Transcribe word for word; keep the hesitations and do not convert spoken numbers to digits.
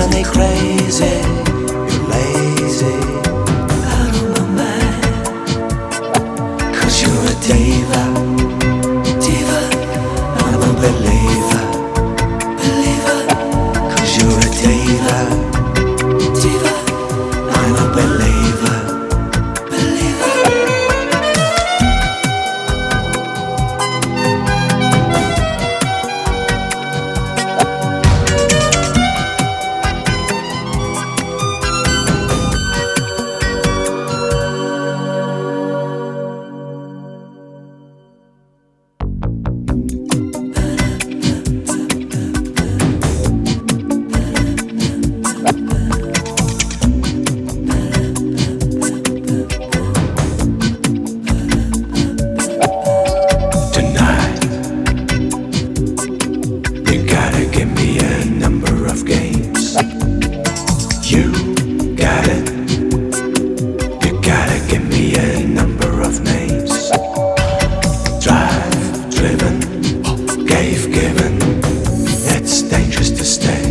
me crazy, you're lazy, out of my mind. Cause you're a diva, diva, I'm a believer, believer. Cause you're a diva, diva, I'm a believer, believer. You gotta give me a number of games. You got it. You gotta give me a number of names. Drive, driven, gave, given. It's dangerous to stay.